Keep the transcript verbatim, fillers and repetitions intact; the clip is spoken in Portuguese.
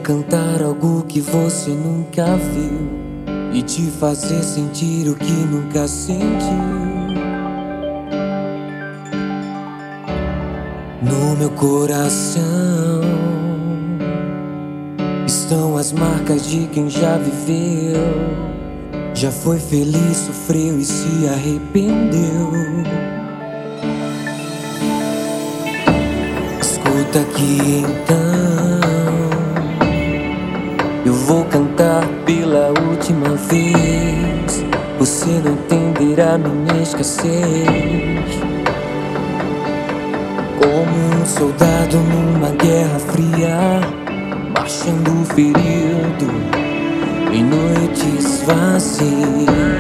cantar algo que você nunca viu e te fazer sentir o que nunca sentiu. No meu coração estão as marcas de quem já viveu, já foi feliz, sofreu e se arrependeu. Escuta aqui então, eu vou cantar pela última vez. Você não entenderá minha escassez. Como um soldado numa guerra fria, marchando ferido em noites vazias.